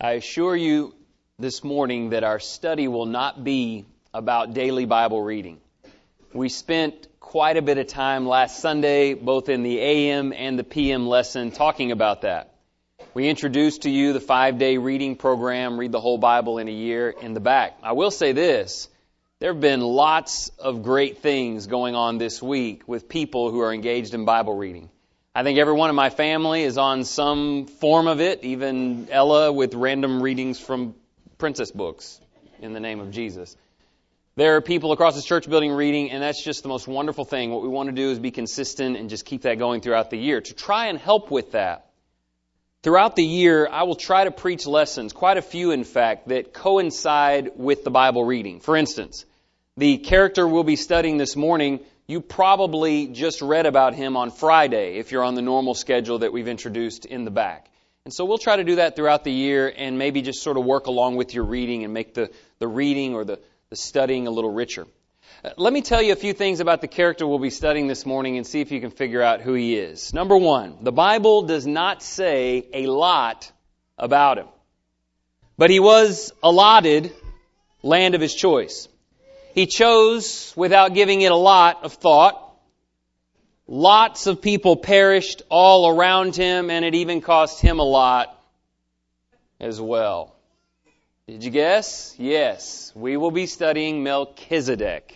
I assure you this morning that our study will not be about daily Bible reading. We spent quite a bit of time last Sunday, both in the AM and the PM lesson, talking about that. We introduced to you the 5-day reading program, Read the Whole Bible in a Year, in the back. I will say this, there have been lots of great things going on this week with people who are engaged in Bible reading. I think everyone in my family is on some form of it, even Ella with random readings from princess books in the name of Jesus. There are people across this church building reading, and that's just the most wonderful thing. What we want to do is be consistent and just keep that going throughout the year. To try and help with that, throughout the year, I will try to preach lessons, quite a few in fact, that coincide with the Bible reading. For instance, the character we'll be studying this morning, you probably just read about him on Friday if you're on the normal schedule that we've introduced in the back. And so we'll try to do that throughout the year and maybe just sort of work along with your reading and make the reading or the studying a little richer. Let me tell you a few things about the character we'll be studying this morning and see if you can figure out who he is. Number one, the Bible does not say a lot about him. But he was allotted land of his choice. He chose without giving it a lot of thought. Lots of people perished all around him, and it even cost him a lot as well. Did you guess? Yes. We will be studying Melchizedek.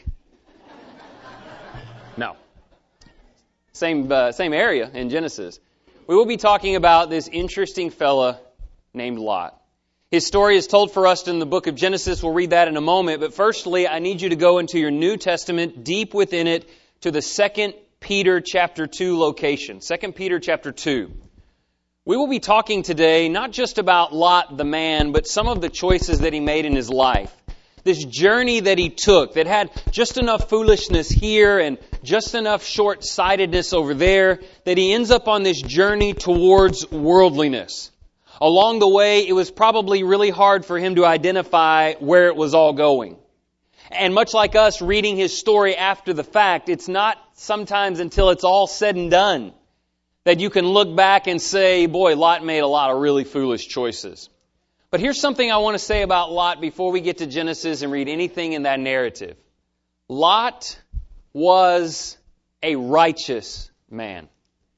No. Same area in Genesis. We will be talking about this interesting fella named Lot. His story is told for us in the book of Genesis. We'll read that in a moment. But firstly, I need you to go into your New Testament, deep within it, to the 2 Peter chapter 2 location. 2 Peter chapter 2. We will be talking today not just about Lot the man, but some of the choices that he made in his life. This journey that he took that had just enough foolishness here and just enough short-sightedness over there that he ends up on this journey towards worldliness. Along the way, it was probably really hard for him to identify where it was all going. And much like us reading his story after the fact, it's not sometimes until it's all said and done that you can look back and say, boy, Lot made a lot of really foolish choices. But here's something I want to say about Lot before we get to Genesis and read anything in that narrative. Lot was a righteous man.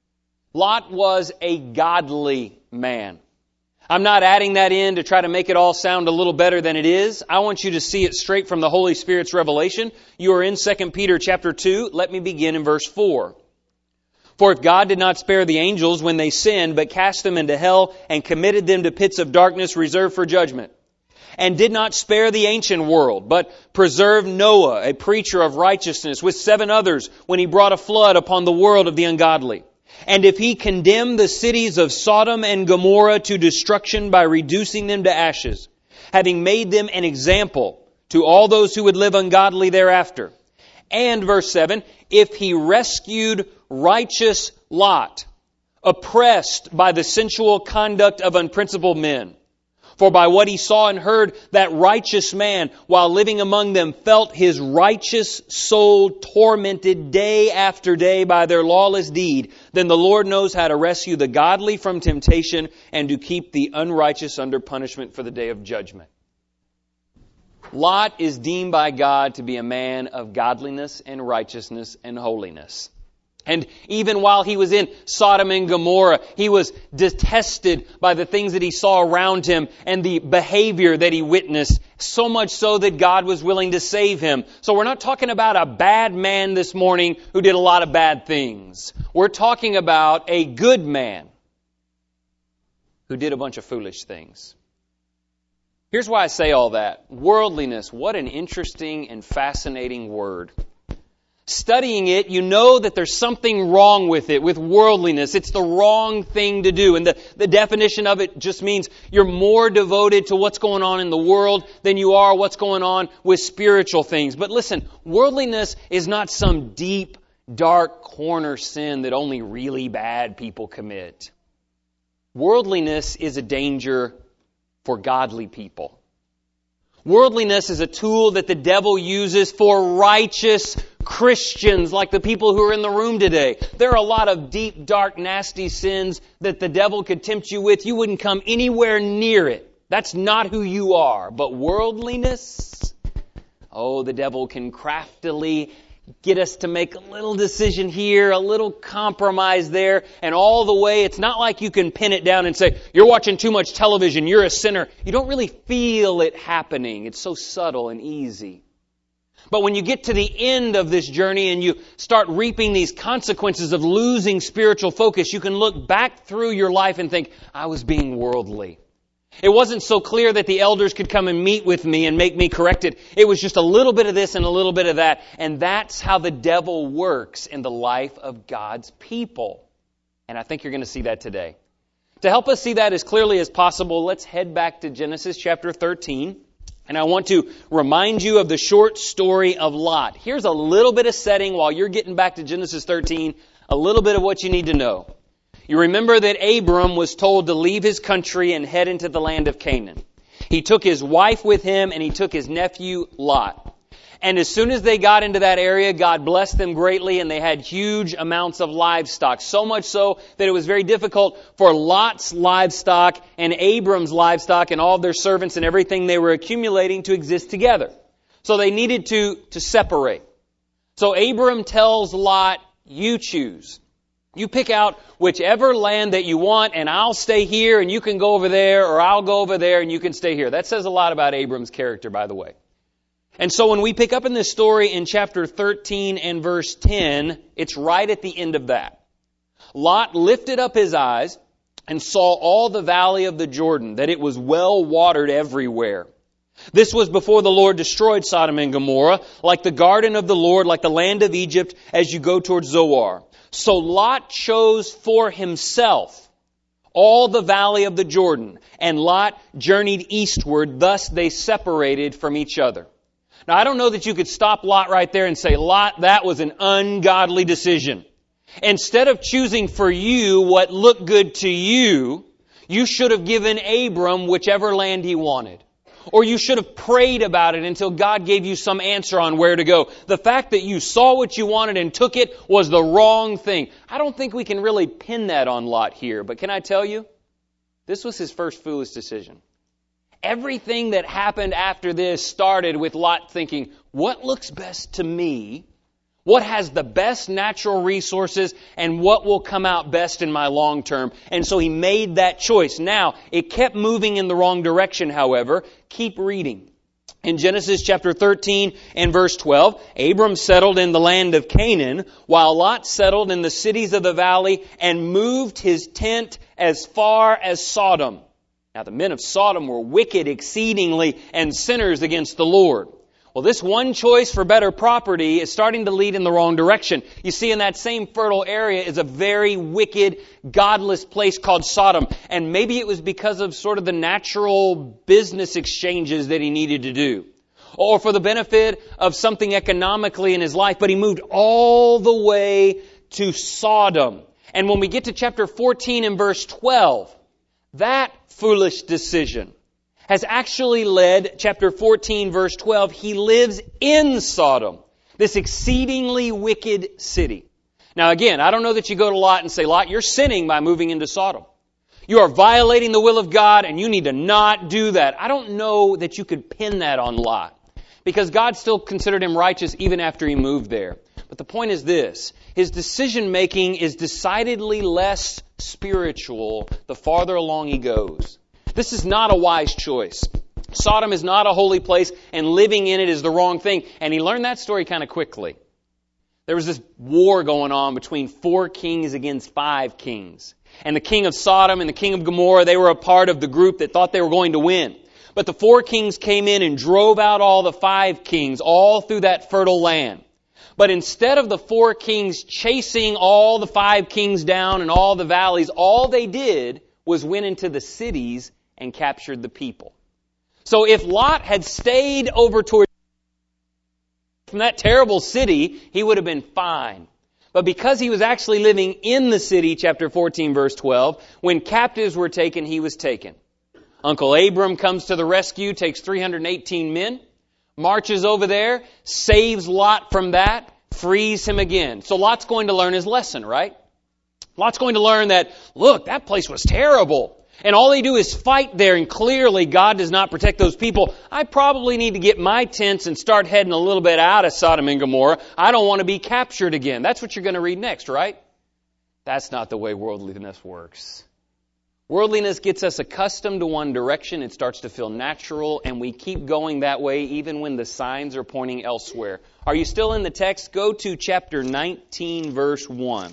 Lot was a godly man. I'm not adding that in to try to make it all sound a little better than it is. I want you to see it straight from the Holy Spirit's revelation. You are in 2 Peter chapter 2. Let me begin in verse 4. For if God did not spare the angels when they sinned, but cast them into hell and committed them to pits of darkness reserved for judgment, and did not spare the ancient world, but preserved Noah, a preacher of righteousness, with 7 others when he brought a flood upon the world of the ungodly, and if he condemned the cities of Sodom and Gomorrah to destruction by reducing them to ashes, having made them an example to all those who would live ungodly thereafter. And verse 7, if he rescued righteous Lot, oppressed by the sensual conduct of unprincipled men. For by what he saw and heard, that righteous man, while living among them, felt his righteous soul tormented day after day by their lawless deed. Then the Lord knows how to rescue the godly from temptation and to keep the unrighteous under punishment for the day of judgment. Lot is deemed by God to be a man of godliness and righteousness and holiness. And even while he was in Sodom and Gomorrah, he was detested by the things that he saw around him and the behavior that he witnessed, so much so that God was willing to save him. So we're not talking about a bad man this morning who did a lot of bad things. We're talking about a good man who did a bunch of foolish things. Here's why I say all that. Worldliness, what an interesting and fascinating word. Studying it, you know that there's something wrong with it, with worldliness. It's the wrong thing to do. And the definition of it just means you're more devoted to what's going on in the world than you are what's going on with spiritual things. But listen, worldliness is not some deep, dark corner sin that only really bad people commit. Worldliness is a danger for godly people. Worldliness is a tool that the devil uses for righteous Christians, like the people who are in the room today. There are a lot of deep, dark, nasty sins that the devil could tempt you with. You wouldn't come anywhere near it. That's not who you are. But worldliness, oh, the devil can craftily get us to make a little decision here, a little compromise there, and all the way, it's not like you can pin it down and say, you're watching too much television, you're a sinner. You don't really feel it happening. It's so subtle and easy. But when you get to the end of this journey and you start reaping these consequences of losing spiritual focus, you can look back through your life and think, I was being worldly. It wasn't so clear that the elders could come and meet with me and make me corrected. It was just a little bit of this and a little bit of that. And that's how the devil works in the life of God's people. And I think you're going to see that today. To help us see that as clearly as possible, let's head back to Genesis chapter 13. And I want to remind you of the short story of Lot. Here's a little bit of setting while you're getting back to Genesis 13, a little bit of what you need to know. You remember that Abram was told to leave his country and head into the land of Canaan. He took his wife with him and he took his nephew Lot. And as soon as they got into that area, God blessed them greatly and they had huge amounts of livestock. So much so that it was very difficult for Lot's livestock and Abram's livestock and all of their servants and everything they were accumulating to exist together. So they needed to separate. So Abram tells Lot, you choose. You pick out whichever land that you want, and I'll stay here, and you can go over there, or I'll go over there, and you can stay here. That says a lot about Abram's character, by the way. And so when we pick up in this story in chapter 13 and verse 10, it's right at the end of that. Lot lifted up his eyes and saw all the valley of the Jordan, that it was well watered everywhere. This was before the Lord destroyed Sodom and Gomorrah, like the garden of the Lord, like the land of Egypt, as you go towards Zoar. So Lot chose for himself all the valley of the Jordan, and Lot journeyed eastward. Thus they separated from each other. Now, I don't know that you could stop Lot right there and say, Lot, that was an ungodly decision. Instead of choosing for you what looked good to you, you should have given Abram whichever land he wanted. Or you should have prayed about it until God gave you some answer on where to go. The fact that you saw what you wanted and took it was the wrong thing. I don't think we can really pin that on Lot here. But can I tell you? This was his first foolish decision. Everything that happened after this started with Lot thinking, what looks best to me? What has the best natural resources and what will come out best in my long term? And so he made that choice. Now, it kept moving in the wrong direction, however. Keep reading. In Genesis chapter 13 and verse 12, Abram settled in the land of Canaan, while Lot settled in the cities of the valley and moved his tent as far as Sodom. Now, the men of Sodom were wicked exceedingly and sinners against the Lord. Well, this one choice for better property is starting to lead in the wrong direction. You see, in that same fertile area is a very wicked, godless place called Sodom. And maybe it was because of sort of the natural business exchanges that he needed to do. Or for the benefit of something economically in his life. But he moved all the way to Sodom. And when we get to chapter 14 and verse 12, that foolish decision has actually led, chapter 14, verse 12, he lives in Sodom, this exceedingly wicked city. Now again, I don't know that you go to Lot and say, Lot, you're sinning by moving into Sodom. You are violating the will of God and you need to not do that. I don't know that you could pin that on Lot, because God still considered him righteous even after he moved there. But the point is this, his decision making is decidedly less spiritual the farther along he goes. This is not a wise choice. Sodom is not a holy place, and living in it is the wrong thing. And he learned that story kind of quickly. There was this war going on between 4 kings against 5 kings. And the king of Sodom and the king of Gomorrah, they were a part of the group that thought they were going to win. But the 4 kings came in and drove out all the 5 kings, all through that fertile land. But instead of the 4 kings chasing all the 5 kings down and all the valleys, all they did was went into the cities and captured the people. So if Lot had stayed over toward from that terrible city, he would have been fine. But because he was actually living in the city, chapter 14, verse 12, when captives were taken, he was taken. Uncle Abram comes to the rescue, takes 318 men, marches over there, saves Lot from that, frees him again. So Lot's going to learn his lesson, right? Lot's going to learn that, look, that place was terrible. and all they do is fight there, and clearly God does not protect those people, I probably need to get my tents and start heading a little bit out of Sodom and Gomorrah. I don't want to be captured again. That's what you're going to read next, right? That's not the way worldliness works. Worldliness gets us accustomed to one direction. It starts to feel natural, and we keep going that way even when the signs are pointing elsewhere. Are you still in the text? Go to chapter 19, verse 1.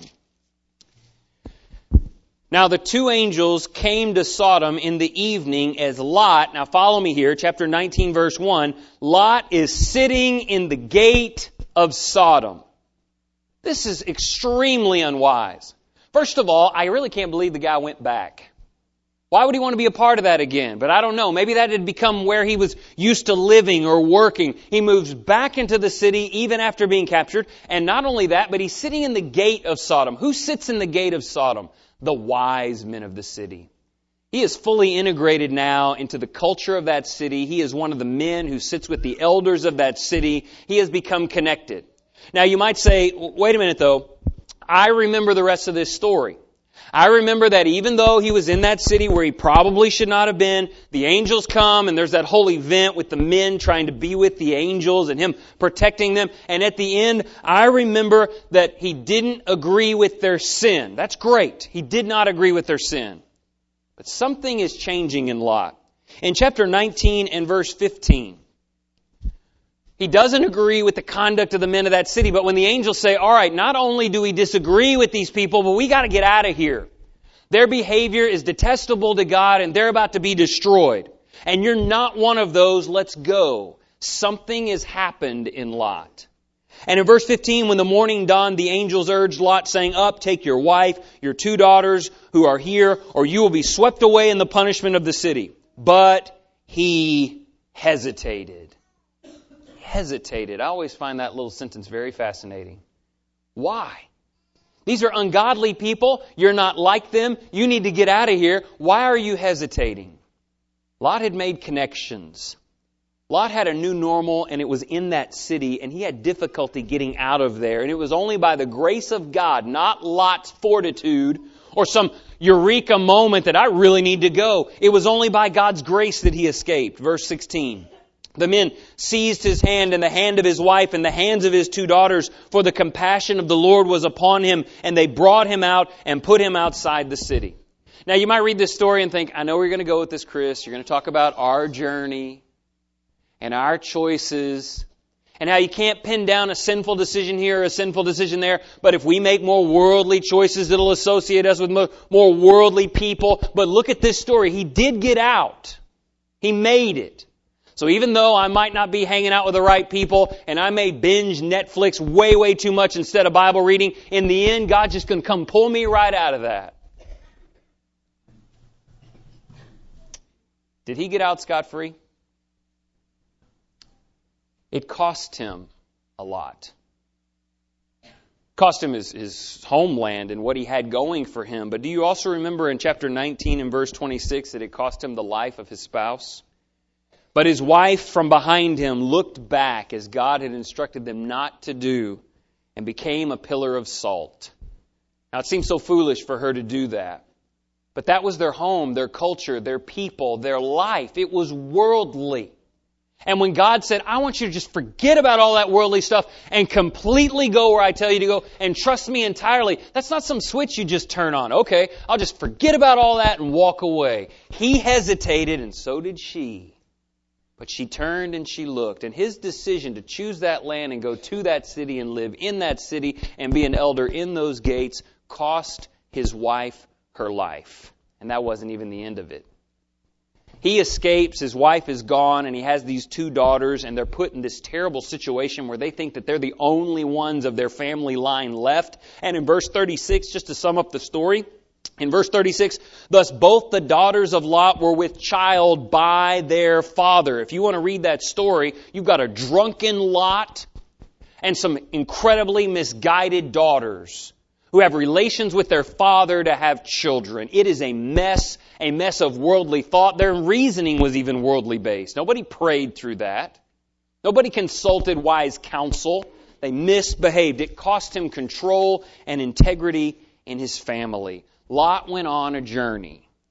Now the two angels came to Sodom in the evening as Lot, now follow me here, chapter 19, verse 1, Lot is sitting in the gate of Sodom. This is extremely unwise. First of all, I really can't believe the guy went back. Why would he want to be a part of that again? But I don't know. Maybe that had become where he was used to living or working. He moves back into the city even after being captured. And not only that, but he's sitting in the gate of Sodom. Who sits in the gate of Sodom? The wise men of the city. He is fully integrated now into the culture of that city. He is one of the men who sits with the elders of that city. He has become connected. Now you might say, wait a minute though. I remember the rest of this story. I remember that even though he was in that city where he probably should not have been, the angels come and there's that whole event with the men trying to be with the angels and him protecting them. And at the end, I remember that he didn't agree with their sin. That's great. He did not agree with their sin. But something is changing in Lot. In chapter 19 and verse 15, he doesn't agree with the conduct of the men of that city, but when the angels say, all right, not only do we disagree with these people, but we got to get out of here. Their behavior is detestable to God and they're about to be destroyed. And you're not one of those, let's go. Something has happened in Lot. And in verse 15, when the morning dawned, the angels urged Lot, saying, up, take your wife, your 2 daughters who are here, or you will be swept away in the punishment of the city. But he hesitated. Hesitated. I always find that little sentence very fascinating. Why? These are ungodly people. You're not like them. You need to get out of here. Why are you hesitating? Lot had made connections. Lot had a new normal, and it was in that city, and he had difficulty getting out of there. And it was only by the grace of God, not Lot's fortitude or some eureka moment that I really need to go. It was only by God's grace that he escaped. Verse 16. The men seized his hand and the hand of his wife and the hands of his 2 daughters, for the compassion of the Lord was upon him, and they brought him out and put him outside the city. Now you might read this story and think, I know where you're going to go with this, Chris. You're going to talk about our journey and our choices and how you can't pin down a sinful decision here or a sinful decision there. But if we make more worldly choices, it'll associate us with more worldly people. But look at this story. He did get out. He made it. So even though I might not be hanging out with the right people and I may binge Netflix way, way too much instead of Bible reading, in the end, God's just going to come pull me right out of that. Did he get out scot-free? It cost him a lot. It cost him his homeland and what he had going for him. But do you also remember in chapter 19 and verse 26 that it cost him the life of his spouse? But his wife from behind him looked back as God had instructed them not to do and became a pillar of salt. Now it seems so foolish for her to do that. But that was their home, their culture, their people, their life. It was worldly. And when God said, I want you to just forget about all that worldly stuff and completely go where I tell you to go and trust me entirely, that's not some switch you just turn on. Okay, I'll just forget about all that and walk away. He hesitated and so did she. But she turned and she looked. And his decision to choose that land and go to that city and live in that city and be an elder in those gates cost his wife her life. And that wasn't even the end of it. He escapes, his wife is gone, and he has these 2 daughters, and they're put in this terrible situation where they think that they're the only ones of their family line left. And in verse 36, just to sum up the story, in verse 36, thus both the daughters of Lot were with child by their father. If you want to read that story, you've got a drunken Lot and some incredibly misguided daughters who have relations with their father to have children. It is a mess of worldly thought. Their reasoning was even worldly based. Nobody prayed through that. Nobody consulted wise counsel. They misbehaved. It cost him control and integrity in his family. Lot went on a journey.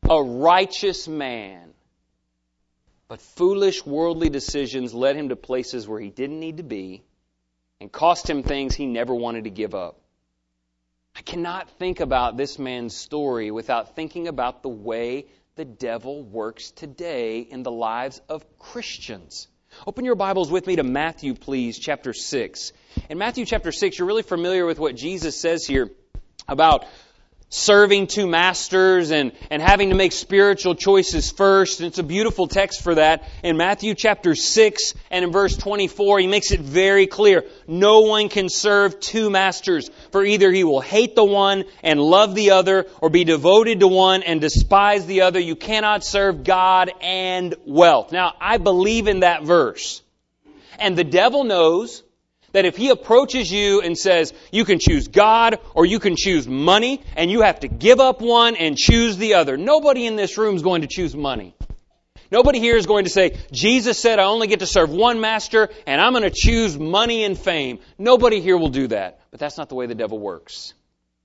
a righteous man. But foolish worldly decisions led him to places where he didn't need to be and cost him things he never wanted to give up. I cannot think about this man's story without thinking about the way the devil works today in the lives of Christians. Open your Bibles with me to Matthew, please, chapter 6. In Matthew chapter 6, you're really familiar with what Jesus says here about serving two masters and having to make spiritual choices first. And it's a beautiful text for that. In Matthew chapter 6 and in verse 24, he makes it very clear. No one can serve two masters, for either he will hate the one and love the other, or be devoted to one and despise the other. You cannot serve God and wealth. Now, I believe in that verse. And the devil knows that if he approaches you and says, you can choose God or you can choose money, and you have to give up one and choose the other. Nobody in this room is going to choose money. Nobody here is going to say, Jesus said I only get to serve one master and I'm going to choose money and fame. Nobody here will do that. But that's not the way the devil works.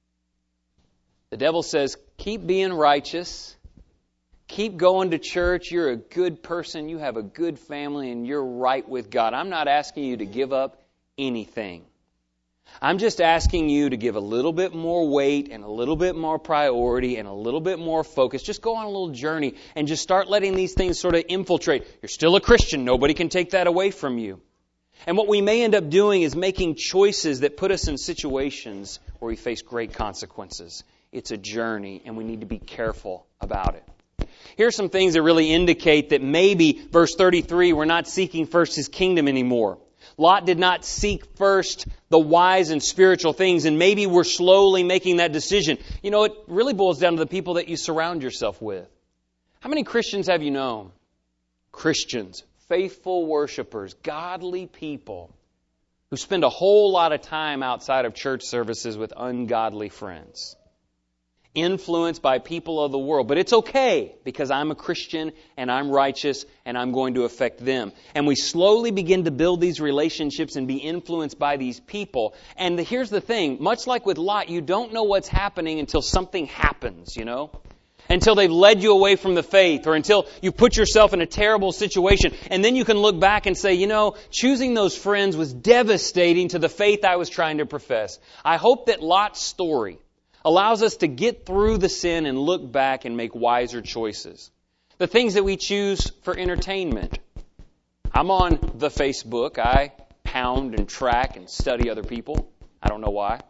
The devil says, keep being righteous. Keep going to church. You're a good person. You have a good family and you're right with God. I'm not asking you to give up anything. I'm just asking you to give a little bit more weight and a little bit more priority and a little bit more focus. Just go on a little journey and just start letting these things sort of infiltrate. You're still a Christian. Nobody can take that away from you. And what we may end up doing is making choices that put us in situations where we face great consequences. It's a journey, and we need to be careful about it. Here are some things that really indicate that maybe, verse 33, we're not seeking first His kingdom anymore. Lot did not seek first the wise and spiritual things, and maybe we're slowly making that decision. You know, it really boils down to the people that you surround yourself with. How many Christians have you known? Christians, faithful worshipers, godly people who spend a whole lot of time outside of church services with ungodly friends. Influenced by people of the world. But it's okay because I'm a Christian and I'm righteous and I'm going to affect them. And we slowly begin to build these relationships and be influenced by these people. And here's the thing, much like with Lot, you don't know what's happening until something happens, you know? Until they've led you away from the faith, or until you put yourself in a terrible situation. And then you can look back and say, you know, choosing those friends was devastating to the faith I was trying to profess. I hope that Lot's story allows us to get through the sin and look back and make wiser choices. The things that we choose for entertainment. I'm on the Facebook. I pound and track and study other people. I don't know why.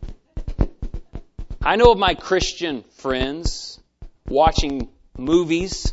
I know of my Christian friends watching movies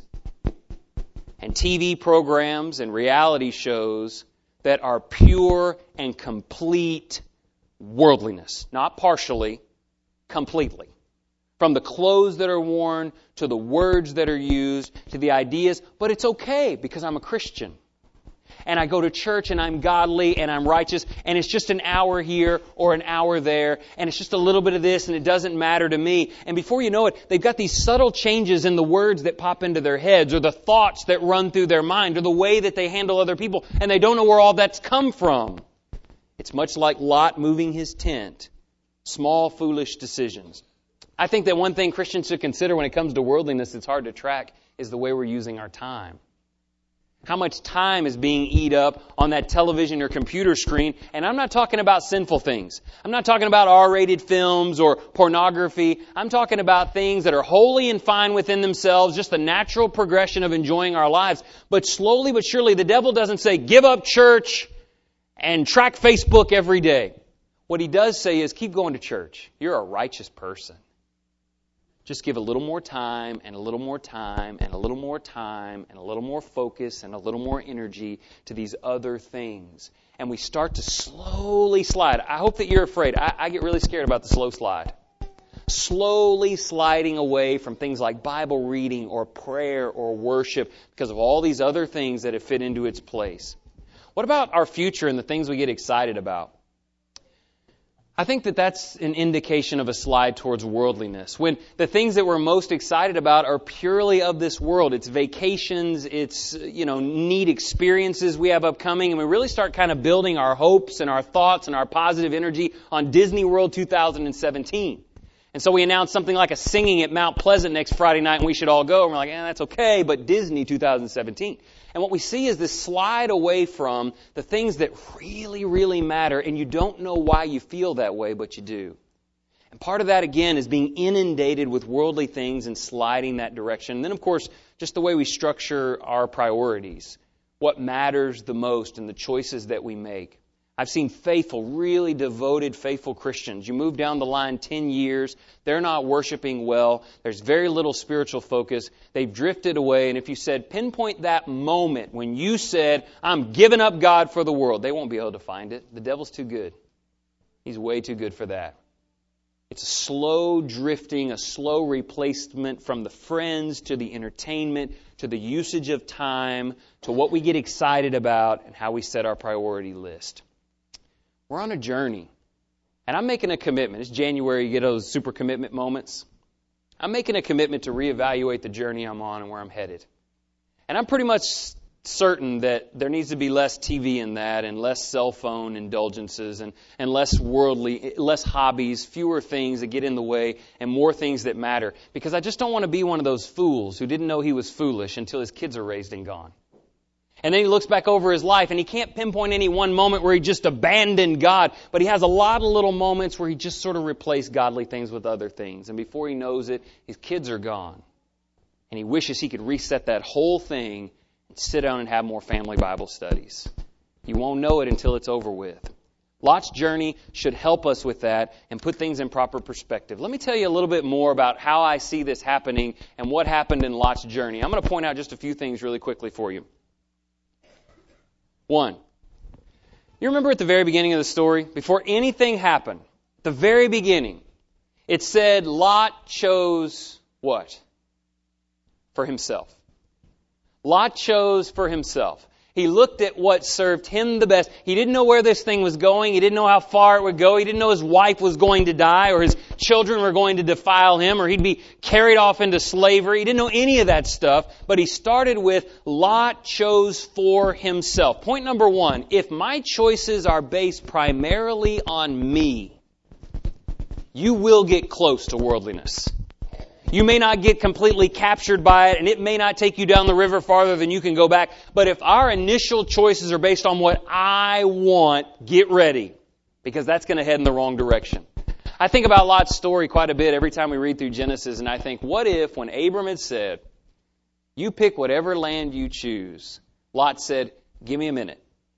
and TV programs and reality shows that are pure and complete worldliness. Not partially, completely. From the clothes that are worn, to the words that are used, to the ideas. But it's okay because I'm a Christian. And I go to church and I'm godly and I'm righteous. And it's just an hour here or an hour there. And it's just a little bit of this and it doesn't matter to me. And before you know it, they've got these subtle changes in the words that pop into their heads, or the thoughts that run through their mind, or the way that they handle other people. And they don't know where all that's come from. It's much like Lot moving his tent. Small, foolish decisions. I think that one thing Christians should consider when it comes to worldliness that's hard to track is the way we're using our time. How much time is being eat up on that television or computer screen? And I'm not talking about sinful things. I'm not talking about R-rated films or pornography. I'm talking about things that are holy and fine within themselves, just the natural progression of enjoying our lives. But slowly but surely, the devil doesn't say, give up church and track Facebook every day. What he does say is, keep going to church. You're a righteous person. Just give a little more time and a little more time and a little more time and a little more focus and a little more energy to these other things. And we start to slowly slide. I hope that you're afraid. I get really scared about the slow slide. Slowly sliding away from things like Bible reading or prayer or worship because of all these other things that have fit into its place. What about our future and the things we get excited about? I think that that's an indication of a slide towards worldliness. When the things that we're most excited about are purely of this world. It's vacations, it's, neat experiences we have upcoming, and we really start kind of building our hopes and our thoughts and our positive energy on Disney World 2017. And so we announced something like a singing at Mount Pleasant next Friday night, and we should all go. And we're like, that's okay, but Disney 2017. And what we see is this slide away from the things that really, really matter, and you don't know why you feel that way, but you do. And part of that, again, is being inundated with worldly things and sliding that direction. And then, of course, just the way we structure our priorities, what matters the most and the choices that we make. I've seen faithful, really devoted, faithful Christians. You move down the line 10 years, they're not worshiping well, there's very little spiritual focus, they've drifted away, and if you said, pinpoint that moment when you said, I'm giving up God for the world, they won't be able to find it. The devil's too good. He's way too good for that. It's a slow drifting, a slow replacement from the friends to the entertainment, to the usage of time, to what we get excited about, and how we set our priority list. We're on a journey. And I'm making a commitment. It's January, you get those super commitment moments. I'm making a commitment to reevaluate the journey I'm on and where I'm headed. And I'm pretty much certain that there needs to be less TV in that, and less cell phone indulgences, and less worldly, less hobbies, fewer things that get in the way, and more things that matter. Because I just don't want to be one of those fools who didn't know he was foolish until his kids are raised and gone. And then he looks back over his life, and he can't pinpoint any one moment where he just abandoned God. But he has a lot of little moments where he just sort of replaced godly things with other things. And before he knows it, his kids are gone. And he wishes he could reset that whole thing and sit down and have more family Bible studies. You won't know it until it's over with. Lot's journey should help us with that and put things in proper perspective. Let me tell you a little bit more about how I see this happening and what happened in Lot's journey. I'm going to point out just a few things really quickly for you. 1. You remember at the very beginning of the story, before anything happened, the very beginning, it said Lot chose what? For himself. Lot chose for himself. He looked at what served him the best. He didn't know where this thing was going. He didn't know how far it would go. He didn't know his wife was going to die, or his children were going to defile him, or he'd be carried off into slavery. He didn't know any of that stuff. But he started with, Lot chose for himself. Point number 1, if my choices are based primarily on me, you will get close to worldliness. You may not get completely captured by it, and it may not take you down the river farther than you can go back. But if our initial choices are based on what I want, get ready, because that's going to head in the wrong direction. I think about Lot's story quite a bit every time we read through Genesis, and I think, what if when Abram had said, you pick whatever land you choose, Lot said, give me a minute.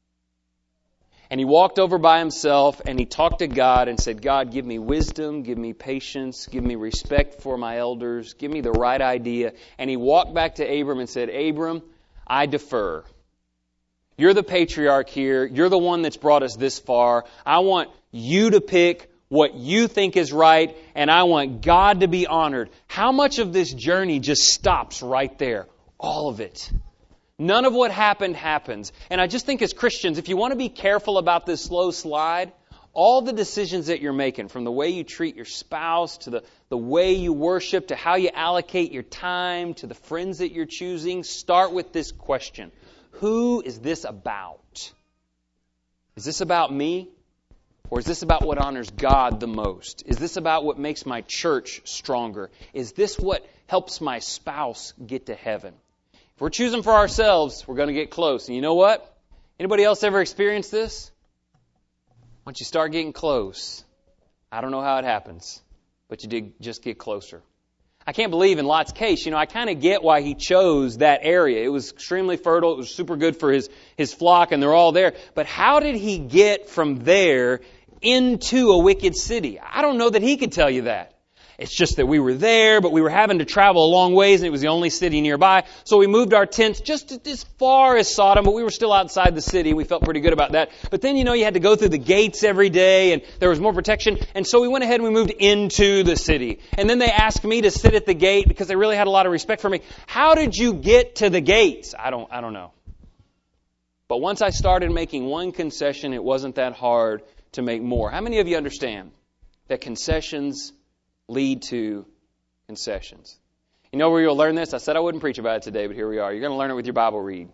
And he walked over by himself and he talked to God and said, God, give me wisdom, give me patience, give me respect for my elders, give me the right idea. And he walked back to Abram and said, Abram, I defer. You're the patriarch here. You're the one that's brought us this far. I want you to pick what you think is right, and I want God to be honored. How much of this journey just stops right there? All of it. None of what happened happens. And I just think as Christians, if you want to be careful about this slow slide, all the decisions that you're making, from the way you treat your spouse, to the way you worship, to how you allocate your time, to the friends that you're choosing, start with this question. Who is this about? Is this about me? Or is this about what honors God the most? Is this about what makes my church stronger? Is this what helps my spouse get to heaven? If we're choosing for ourselves, we're going to get close. And you know what? Anybody else ever experienced this? Once you start getting close, I don't know how it happens, but you did just get closer. I can't believe in Lot's case, I kind of get why he chose that area. It was extremely fertile. It was super good for his flock, and they're all there. But how did he get from there into a wicked city? I don't know that he could tell you that. It's just that we were there, but we were having to travel a long ways, and it was the only city nearby. So we moved our tents just as far as Sodom, but we were still outside the city. We felt pretty good about that. But then, you had to go through the gates every day, and there was more protection. And so we went ahead and we moved into the city. And then they asked me to sit at the gate because they really had a lot of respect for me. How did you get to the gates? I don't know. But once I started making one concession, it wasn't that hard to make more. How many of you understand that concessions lead to concessions? You know where you'll learn this? I said I wouldn't preach about it today, but here we are. You're going to learn it with your Bible read.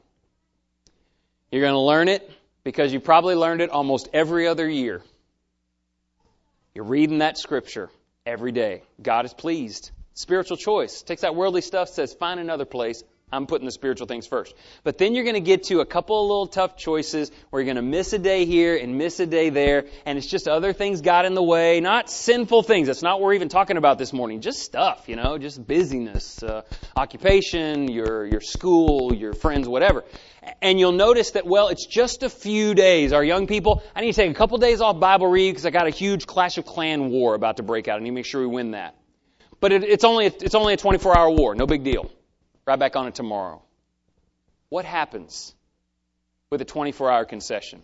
You're going to learn it because you probably learned it almost every other year. You're reading that scripture every day. God is pleased. Spiritual choice. Takes that worldly stuff, says, find another place. I'm putting the spiritual things first. But then you're going to get to a couple of little tough choices where you're going to miss a day here and miss a day there, and it's just other things got in the way, not sinful things. That's not what we're even talking about this morning. Just stuff, just busyness, occupation, your school, your friends, whatever. And you'll notice that, it's just a few days. Our young people, I need to take a couple days off Bible read because I got a huge Clash of Clan war about to break out. I need to make sure we win that. But it's only a 24-hour war. No big deal. Right back on it tomorrow. What happens with a 24-hour concession?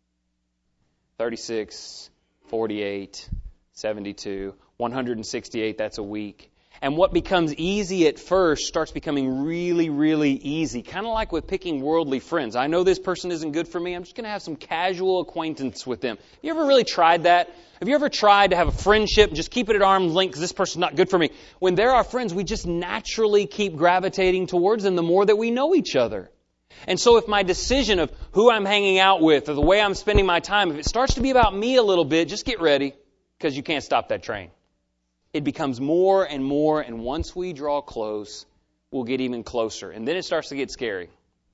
36, 48, 72, 168, that's a week. And what becomes easy at first starts becoming really, really easy. Kind of like with picking worldly friends. I know this person isn't good for me. I'm just going to have some casual acquaintance with them. Have you ever really tried that? Have you ever tried to have a friendship and just keep it at arm's length because this person's not good for me? When they're our friends, we just naturally keep gravitating towards them the more that we know each other. And so if my decision of who I'm hanging out with or the way I'm spending my time, if it starts to be about me a little bit, just get ready because you can't stop that train. It becomes more and more, and once we draw close, we'll get even closer. And then it starts to get scary.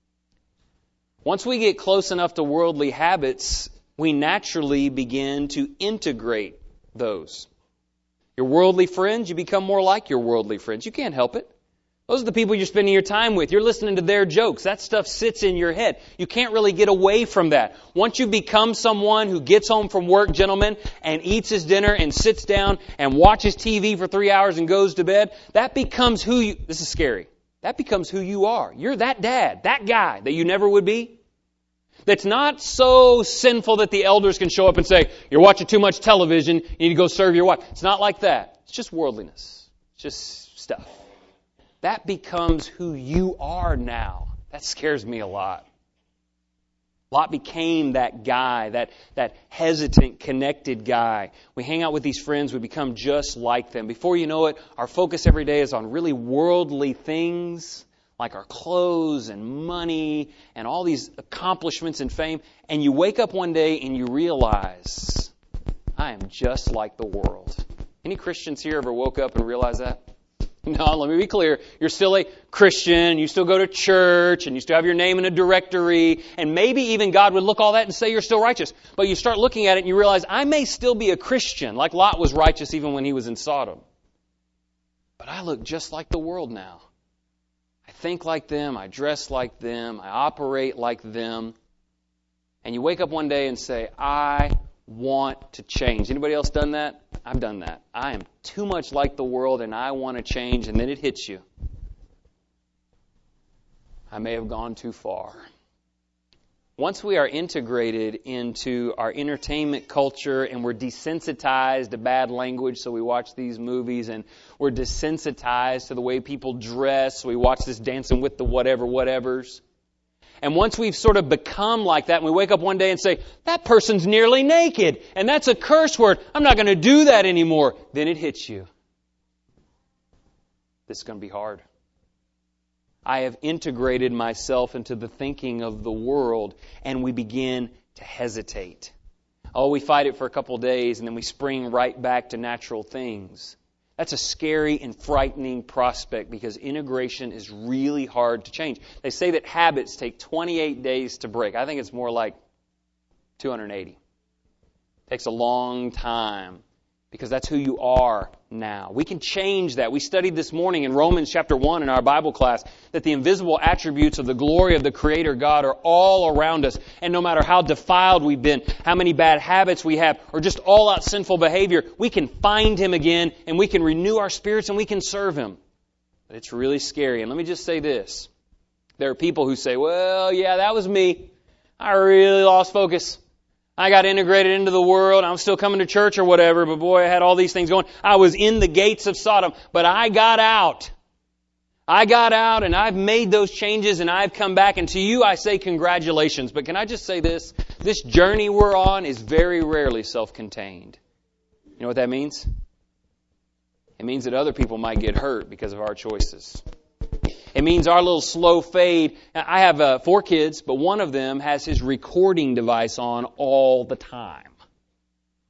Once we get close enough to worldly habits, we naturally begin to integrate those. Your worldly friends, you become more like your worldly friends. You can't help it. Those are the people you're spending your time with. You're listening to their jokes. That stuff sits in your head. You can't really get away from that. Once you become someone who gets home from work, gentlemen, and eats his dinner and sits down and watches TV for 3 hours and goes to bed, that becomes who you... This is scary. That becomes who you are. You're that dad, that guy that you never would be. That's not so sinful that the elders can show up and say, you're watching too much television, you need to go serve your wife. It's not like that. It's just worldliness. It's just stuff. That becomes who you are now. That scares me a lot. Lot became that guy, that hesitant, connected guy. We hang out with these friends, we become just like them. Before you know it, our focus every day is on really worldly things, like our clothes and money and all these accomplishments and fame. And you wake up one day and you realize, I am just like the world. Any Christians here ever woke up and realized that? No, let me be clear. You're still a Christian, you still go to church, and you still have your name in a directory, and maybe even God would look all that and say you're still righteous. But you start looking at it and you realize, I may still be a Christian, like Lot was righteous even when he was in Sodom. But I look just like the world now. I think like them, I dress like them, I operate like them. And you wake up one day and say, I want to change. Anybody else done that? I've done that. I am too much like the world and I want to change, and then it hits you. I may have gone too far. Once we are integrated into our entertainment culture and we're desensitized to bad language, so we watch these movies, and we're desensitized to the way people dress, so we watch this Dancing with the whatevers. And once we've sort of become like that, and we wake up one day and say, that person's nearly naked, and that's a curse word, I'm not going to do that anymore, then it hits you. This is going to be hard. I have integrated myself into the thinking of the world, and we begin to hesitate. Oh, we fight it for a couple days, and then we spring right back to natural things. That's a scary and frightening prospect because integration is really hard to change. They say that habits take 28 days to break. I think it's more like 280. It takes a long time because that's who you are now. We can change that. We studied this morning in Romans chapter 1 in our Bible class that the invisible attributes of the glory of the Creator God are all around us. And no matter how defiled we've been, how many bad habits we have, or just all-out sinful behavior, we can find Him again and we can renew our spirits and we can serve Him. But it's really scary. And let me just say this. There are people who say, well, yeah, that was me. I really lost focus. I got integrated into the world. I'm still coming to church or whatever, but boy, I had all these things going. I was in the gates of Sodom, but I got out. I got out and I've made those changes and I've come back. And to you, I say congratulations. But can I just say this? This journey we're on is very rarely self-contained. You know what that means? It means that other people might get hurt because of our choices. It means our little slow fade. I have 4 kids, but one of them has his recording device on all the time.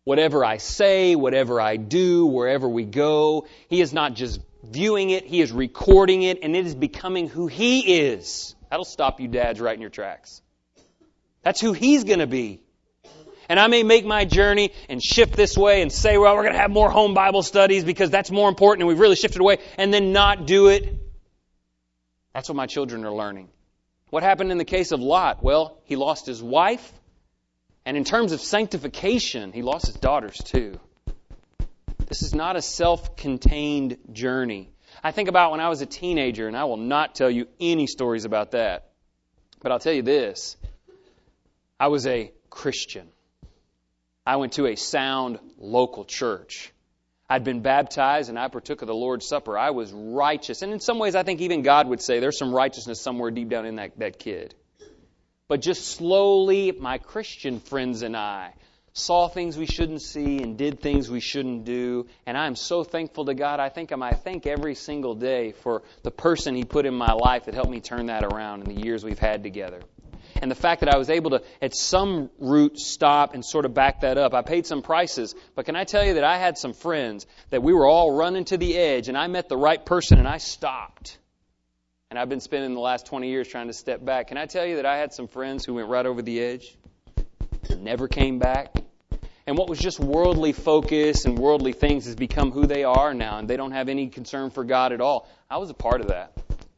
Whatever I say, whatever I do, wherever we go, He is not just viewing it, He is recording it, and it is becoming who He is. That'll stop you dads right in your tracks. That's who He's going to be. And I may make my journey and shift this way and say, well, we're going to have more home Bible studies because that's more important and we've really shifted away, and then not do it. That's what my children are learning. What happened in the case of Lot? Well, he lost his wife. And in terms of sanctification, he lost his daughters too. This is not a self-contained journey. I think about when I was a teenager, and I will not tell you any stories about that. But I'll tell you this. I was a Christian. I went to a sound local church. I'd been baptized and I partook of the Lord's Supper. I was righteous. And in some ways, I think even God would say there's some righteousness somewhere deep down in that kid. But just slowly, my Christian friends and I saw things we shouldn't see and did things we shouldn't do. And I'm so thankful to God. I thank every single day for the person He put in my life that helped me turn that around in the years we've had together. And the fact that I was able to, at some root, stop and sort of back that up. I paid some prices. But can I tell you that I had some friends that we were all running to the edge, and I met the right person and I stopped. And I've been spending the last 20 years trying to step back. Can I tell you that I had some friends who went right over the edge and never came back? And what was just worldly focus and worldly things has become who they are now, and they don't have any concern for God at all. I was a part of that.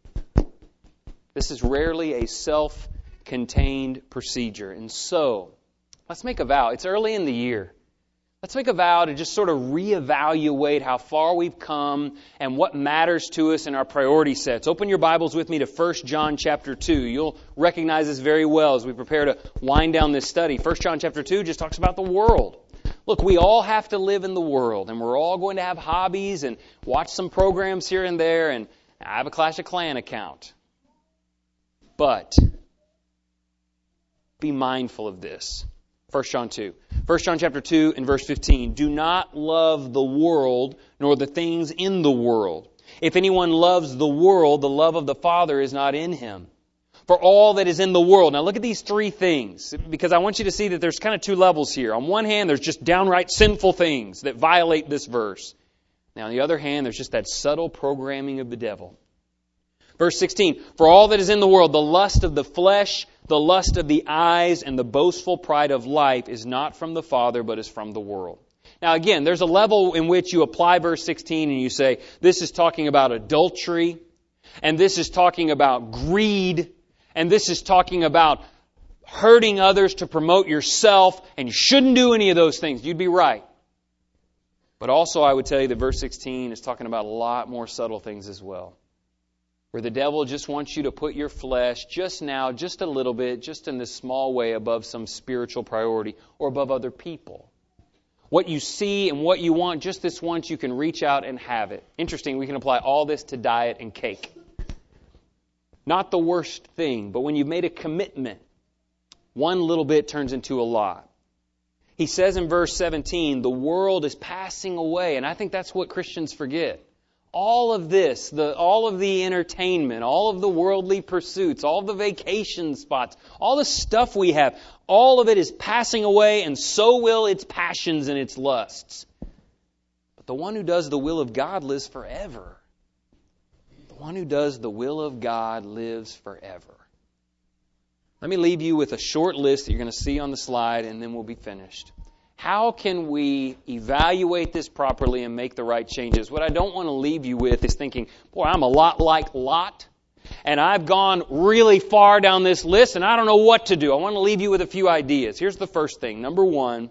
This is rarely a self-contained procedure. And so, let's make a vow. It's early in the year. Let's make a vow to just sort of reevaluate how far we've come and what matters to us in our priority sets. Open your Bibles with me to 1 John chapter 2. You'll recognize this very well as we prepare to wind down this study. 1 John chapter 2 just talks about the world. Look, we all have to live in the world, and we're all going to have hobbies and watch some programs here and there, and I have a Clash of Clans account. But be mindful of this. 1 John 2. 1 John chapter 2 and verse 15. Do not love the world, nor the things in the world. If anyone loves the world, the love of the Father is not in him. For all that is in the world. Now look at these three things, because I want you to see that there's kind of two levels here. On one hand, there's just downright sinful things that violate this verse. Now on the other hand, there's just that subtle programming of the devil. Verse 16, for all that is in the world, the lust of the flesh, the lust of the eyes, and the boastful pride of life is not from the Father, but is from the world. Now again, there's a level in which you apply verse 16 and you say, this is talking about adultery, and this is talking about greed, and this is talking about hurting others to promote yourself, and you shouldn't do any of those things. You'd be right. But also I would tell you that verse 16 is talking about a lot more subtle things as well. Where the devil just wants you to put your flesh just now, just a little bit, just in this small way above some spiritual priority or above other people. What you see and what you want just this once, you can reach out and have it. Interesting, we can apply all this to diet and cake. Not the worst thing, but when you've made a commitment, one little bit turns into a lot. He says in verse 17, the world is passing away, and I think that's what Christians forget. All of this, all of the entertainment, all of the worldly pursuits, all of the vacation spots, all the stuff we have, all of it is passing away, and so will its passions and its lusts. But the one who does the will of God lives forever. The one who does the will of God lives forever. Let me leave you with a short list that you're going to see on the slide, and then we'll be finished. How can we evaluate this properly and make the right changes? What I don't want to leave you with is thinking, boy, I'm a lot like Lot, and I've gone really far down this list, and I don't know what to do. I want to leave you with a few ideas. Here's the first thing. Number one,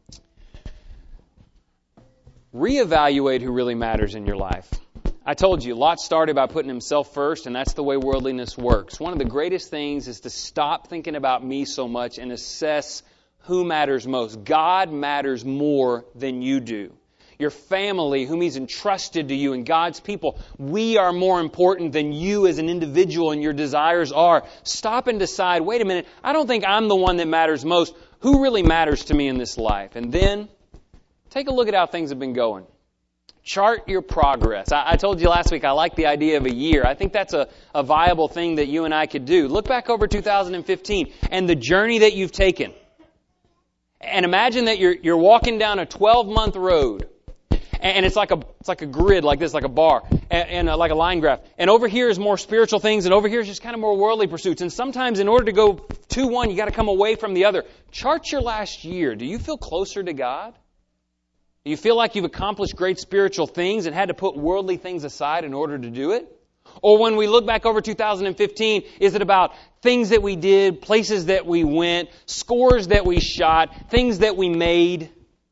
reevaluate who really matters in your life. I told you, Lot started by putting himself first, and that's the way worldliness works. One of the greatest things is to stop thinking about me so much and assess who matters most. God matters more than you do. Your family, whom He's entrusted to you, and God's people, we are more important than you as an individual and your desires are. Stop and decide, wait a minute, I don't think I'm the one that matters most. Who really matters to me in this life? And then, take a look at how things have been going. Chart your progress. I told you last week I like the idea of a year. I think that's a viable thing that you and I could do. Look back over 2015 and the journey that you've taken. And imagine that you're walking down a 12-month road. And it's like a grid like this, like a bar, and like a line graph. And over here is more spiritual things, and over here is just kind of more worldly pursuits. And sometimes in order to go to one, you got to come away from the other. Chart your last year. Do you feel closer to God? Do you feel like you've accomplished great spiritual things and had to put worldly things aside in order to do it? Or when we look back over 2015, is it about things that we did, places that we went, scores that we shot, things that we made?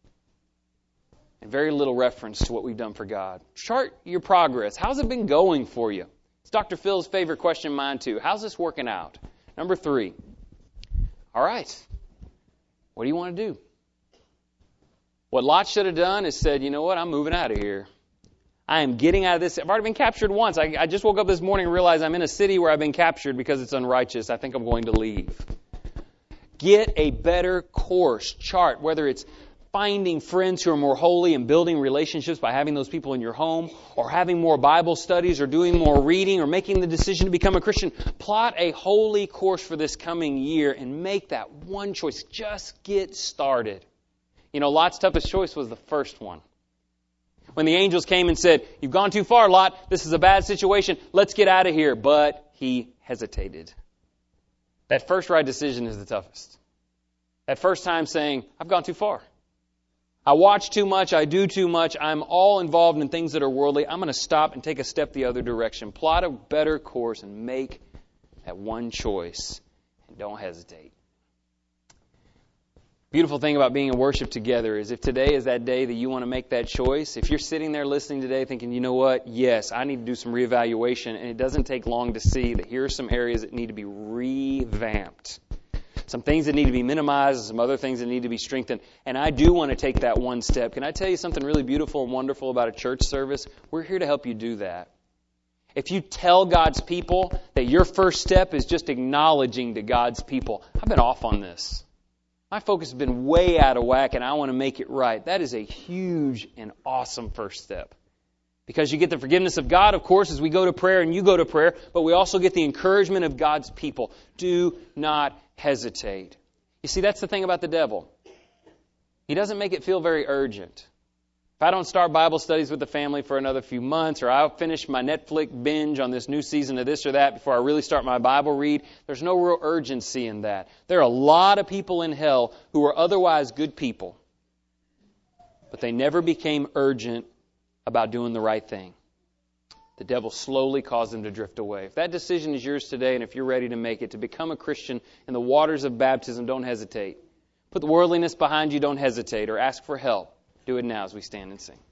And very little reference to what we've done for God. Chart your progress. How's it been going for you? It's Dr. Phil's favorite question, mine too. How's this working out? Number 3. All right. What do you want to do? What Lot should have done is said, you know what? I'm moving out of here. I am getting out of this. I've already been captured once. I just woke up this morning and realized I'm in a city where I've been captured because it's unrighteous. I think I'm going to leave. Get a better course. Chart, whether it's finding friends who are more holy and building relationships by having those people in your home, or having more Bible studies, or doing more reading, or making the decision to become a Christian. Plot a holy course for this coming year and make that one choice. Just get started. You know, Lot's toughest choice was the first one. When the angels came and said, you've gone too far, Lot. This is a bad situation. Let's get out of here. But he hesitated. That first right decision is the toughest. That first time saying, I've gone too far. I watch too much, I do too much, I'm all involved in things that are worldly. I'm going to stop and take a step the other direction. Plot a better course and make that one choice. And don't hesitate. Beautiful thing about being in worship together is if today is that day that you want to make that choice, if you're sitting there listening today thinking, you know what, yes, I need to do some reevaluation, and it doesn't take long to see that here are some areas that need to be revamped. Some things that need to be minimized, some other things that need to be strengthened. And I do want to take that one step. Can I tell you something really beautiful and wonderful about a church service? We're here to help you do that. If you tell God's people that your first step is just acknowledging to God's people, I've been off on this. My focus has been way out of whack and I want to make it right. That is a huge and awesome first step. Because you get the forgiveness of God, of course, as we go to prayer and you go to prayer, but we also get the encouragement of God's people. Do not hesitate. You see, that's the thing about the devil. He doesn't make it feel very urgent. If I don't start Bible studies with the family for another few months, or I'll finish my Netflix binge on this new season of this or that before I really start my Bible read, there's no real urgency in that. There are a lot of people in hell who are otherwise good people, but they never became urgent about doing the right thing. The devil slowly caused them to drift away. If that decision is yours today, and if you're ready to make it, to become a Christian in the waters of baptism, don't hesitate. Put the worldliness behind you, don't hesitate, or ask for help. Do it now as we stand and sing.